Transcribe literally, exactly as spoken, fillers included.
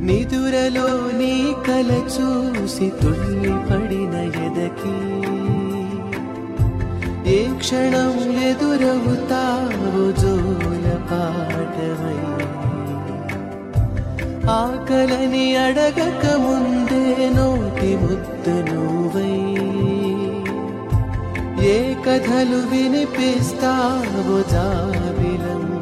నిదురలో నీ కల చూసి తుళ్ళి పడిన ఎదకి ఏ క్షణం ఎదురవుతావు జోల పాటవై ఆకలని అడగక ముందే నోటి ముద్దు నువ్వై ఏ కథలు వినిపిస్తావు జాబిలం